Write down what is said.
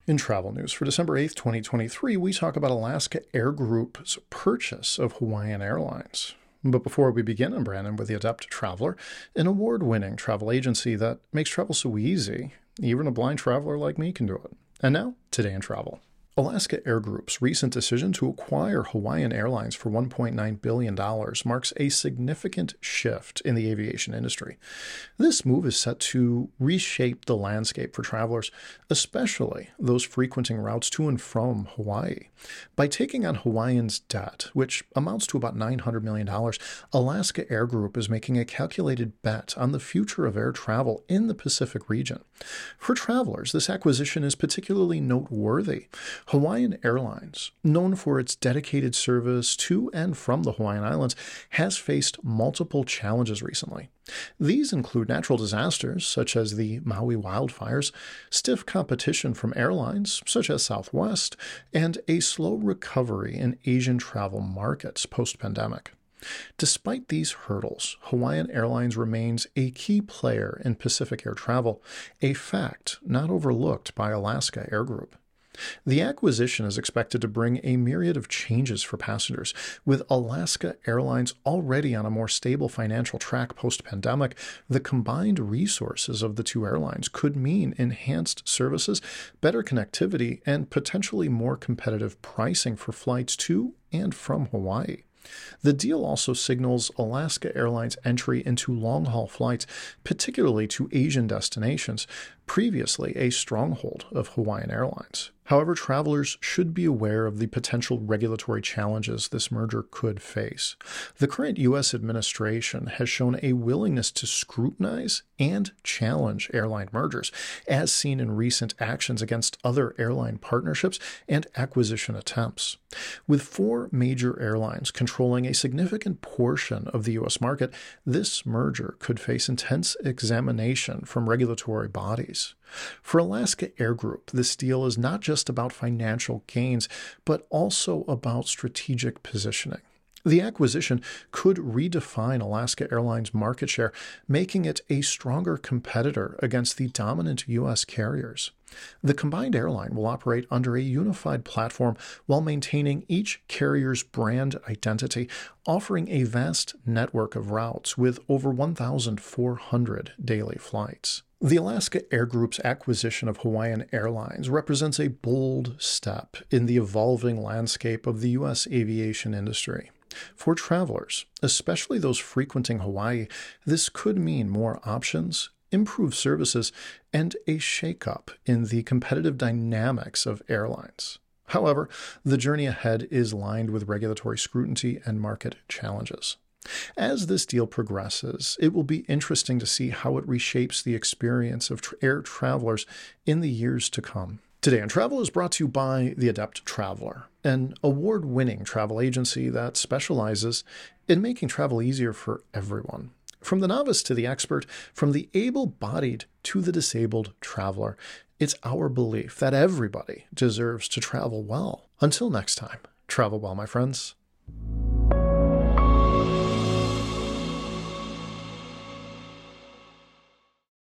In travel news for December 8th, 2023, we talk about Alaska Air Group's purchase of Hawaiian Airlines. But before we begin, I'm Brandon with The Adept Traveler, an award-winning travel agency that makes travel so easy, even a blind traveler like me can do it. And now, today in travel. Alaska Air Group's recent decision to acquire Hawaiian Airlines for $1.9 billion marks a significant shift in the aviation industry. This move is set to reshape the landscape for travelers, especially those frequenting routes to and from Hawaii. By taking on Hawaiian's debt, which amounts to about $900 million, Alaska Air Group is making a calculated bet on the future of air travel in the Pacific region. For travelers, this acquisition is particularly noteworthy. Hawaiian Airlines, known for its dedicated service to and from the Hawaiian Islands, has faced multiple challenges recently. These include natural disasters, such as the Maui wildfires, stiff competition from airlines, such as Southwest, and a slow recovery in Asian travel markets post-pandemic. Despite these hurdles, Hawaiian Airlines remains a key player in Pacific air travel, a fact not overlooked by Alaska Air Group. The acquisition is expected to bring a myriad of changes for passengers. With Alaska Airlines already on a more stable financial track post-pandemic, the combined resources of the two airlines could mean enhanced services, better connectivity, and potentially more competitive pricing for flights to and from Hawaii. The deal also signals Alaska Airlines' entry into long-haul flights, particularly to Asian destinations, previously a stronghold of Hawaiian Airlines. However, travelers should be aware of the potential regulatory challenges this merger could face. The current U.S. administration has shown a willingness to scrutinize and challenge airline mergers, as seen in recent actions against other airline partnerships and acquisition attempts. With four major airlines controlling a significant portion of the U.S. market, this merger could face intense examination from regulatory bodies. For Alaska Air Group, this deal is not just about financial gains, but also about strategic positioning. The acquisition could redefine Alaska Airlines' market share, making it a stronger competitor against the dominant U.S. carriers. The combined airline will operate under a unified platform while maintaining each carrier's brand identity, offering a vast network of routes with over 1,400 daily flights. The Alaska Air Group's acquisition of Hawaiian Airlines represents a bold step in the evolving landscape of the U.S. aviation industry. For travelers, especially those frequenting Hawaii, this could mean more options, improved services, and a shakeup in the competitive dynamics of airlines. However, the journey ahead is lined with regulatory scrutiny and market challenges. As this deal progresses, it will be interesting to see how it reshapes the experience of air travelers in the years to come. Today in Travel is brought to you by The Adept Traveler, an award-winning travel agency that specializes in making travel easier for everyone. From the novice to the expert, from the able-bodied to the disabled traveler, it's our belief that everybody deserves to travel well. Until next time, travel well, my friends.